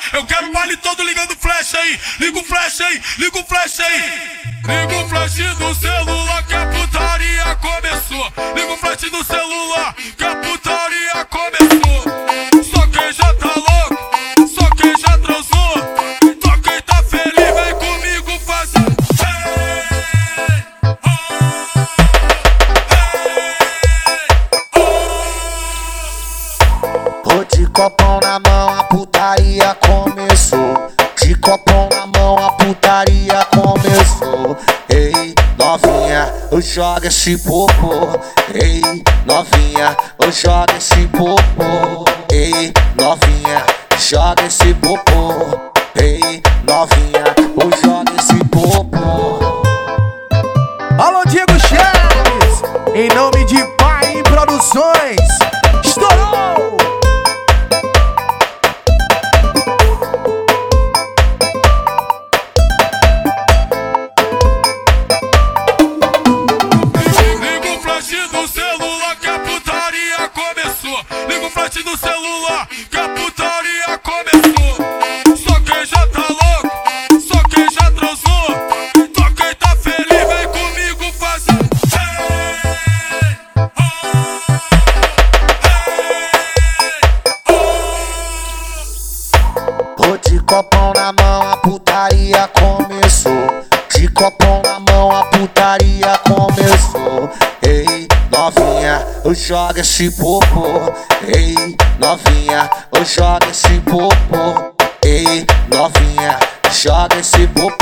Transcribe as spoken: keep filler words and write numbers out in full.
Eu quero o baile todo ligando flash aí. Liga o flash aí, liga o flash aí. Liga o flash do celular que a putaria começou. Liga o flash do celular que a putaria começou. Só quem já tá louco, só quem já transou, só quem tá feliz vem comigo fazer. Hey, oh, hey, oh. Ô, de copão na mão a putaria começou. De copão na mão a putaria começou. Ei, novinha, eu jogo esse popô. Ei, novinha, eu jogo esse popô. Ei, novinha, joga esse popô. Ei, novinha, eu jogo esse popô. Alô, Diego Chaves, em nome de Pai Produções. Estourou! Liga o flash do celular que a putaria começou. Liga o flash do celular que a putaria começou. Só quem já tá louco, só quem já transou, só quem tá feliz vem comigo fazer. Hey, oh, hey, oh. Ô, de copão na mão a putaria começou. De copão na mão a putaria começou. Ei, novinha, eu jogo esse popô. Ei, novinha, eu jogo esse popô. Ei, novinha, joga esse popô.